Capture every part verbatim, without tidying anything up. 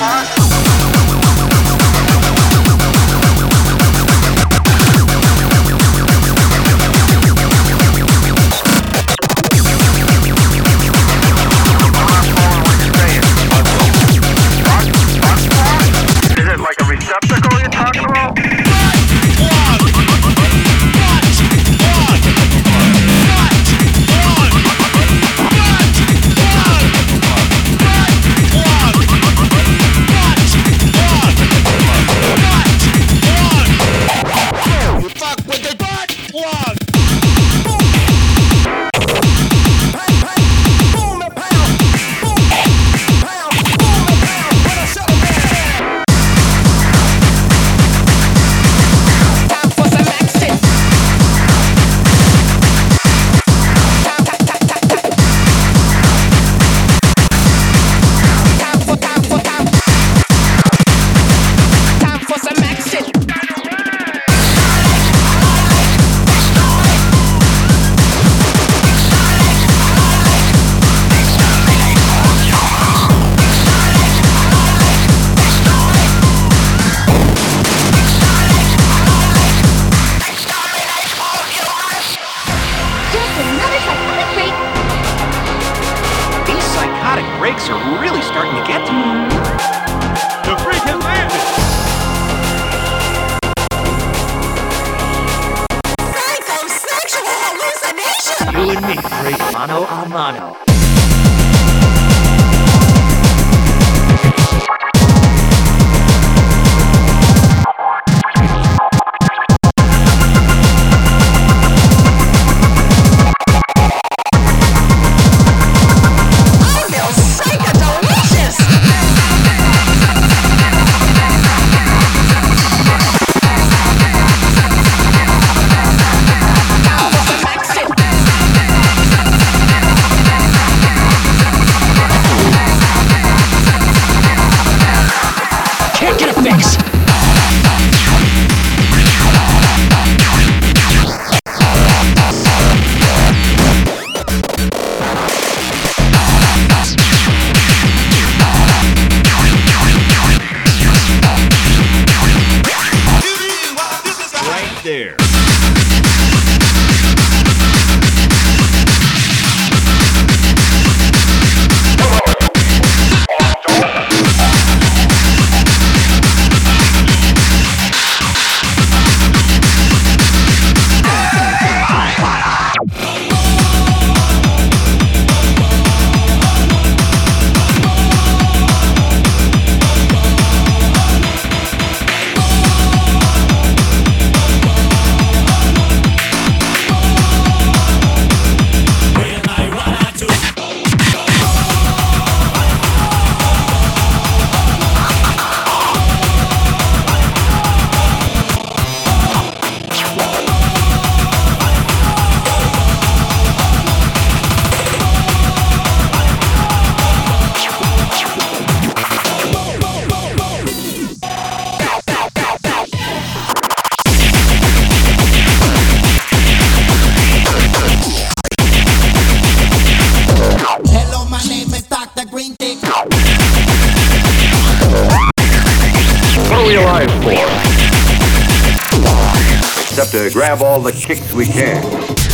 To grab all the kicks we can.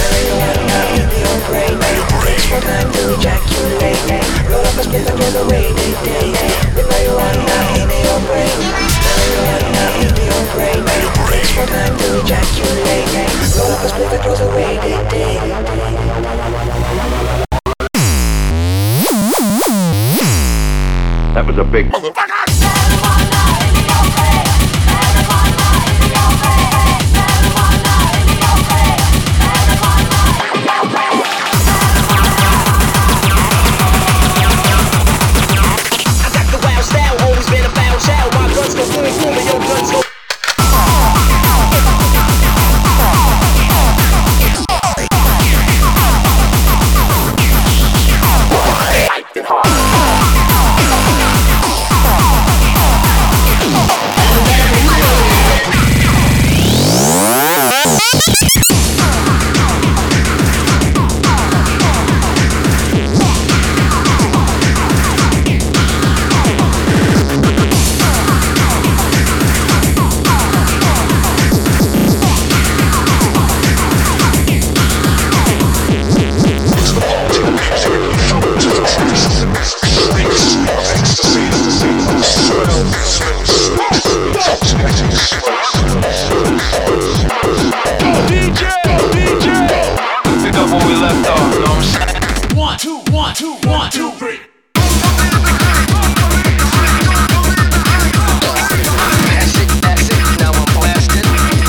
That was a big motherfucker. Hard. D J, D J. Pick up where we left off, you know what I'm saying? One, two, one, two, one, two, three. Pass it, pass it, now I'm blasting.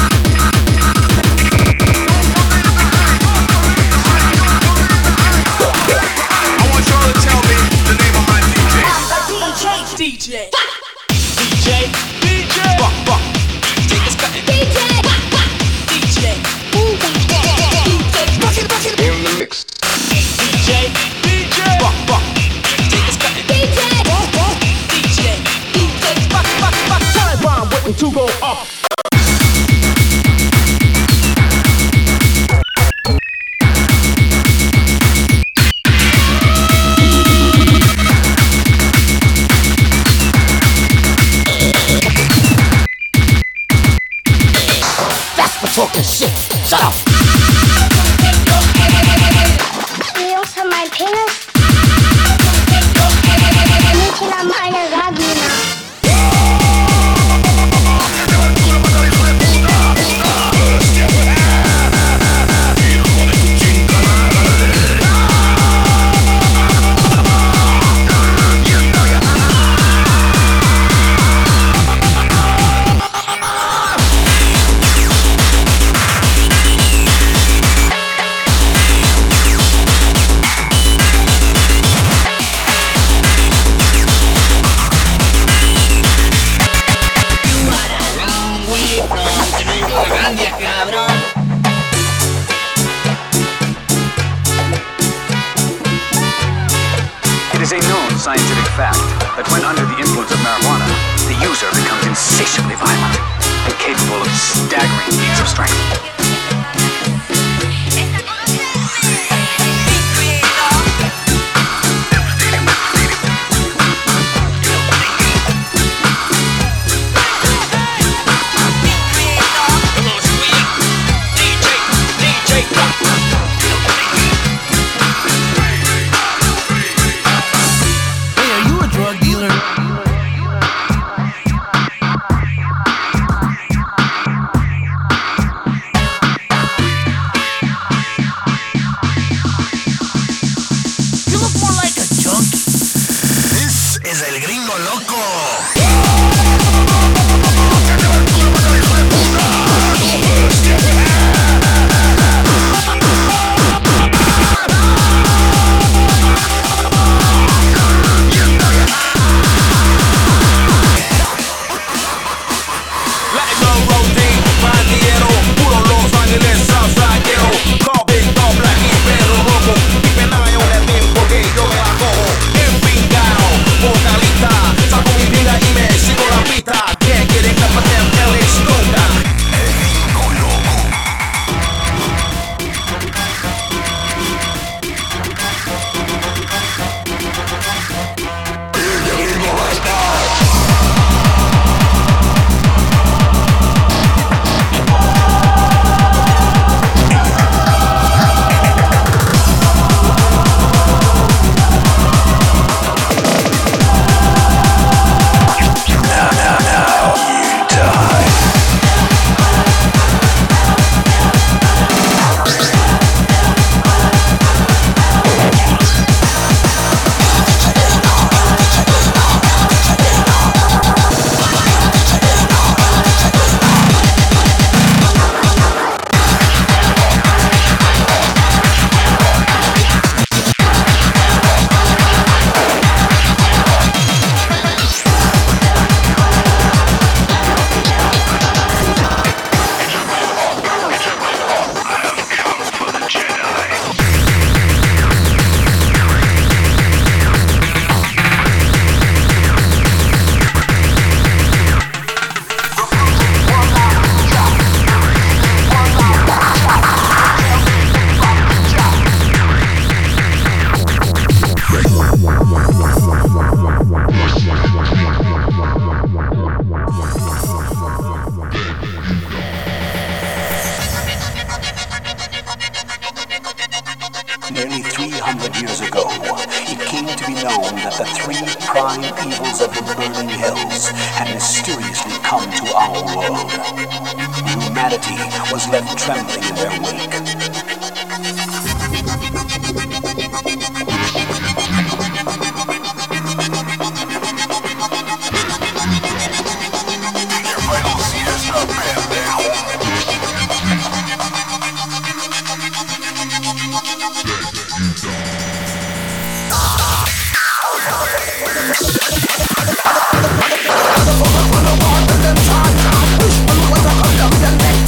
I want y'all to tell me the name of my D J. D J. D J. D J. Fuck, fuck. Take this cutting. D J. D J. In the mix. D J. D J. Fuck, fuck. Take this cutting. D J. D J. D J. Fuck, fuck, fuck. Time bomb waiting to go up. Talking shit. Shut up. Sie Jungs haben meinen Penis. Mädchen haben eine Vagina. It is a known scientific fact that when under the influence of marijuana, the user becomes insatiably violent and capable of staggering feats of strength. Vocalista, saco mi vida y me sigo la pista. Can't get enough of them L A Snoop. divine evils of the burning hills had mysteriously come to our world. Humanity was left trembling in their wake. What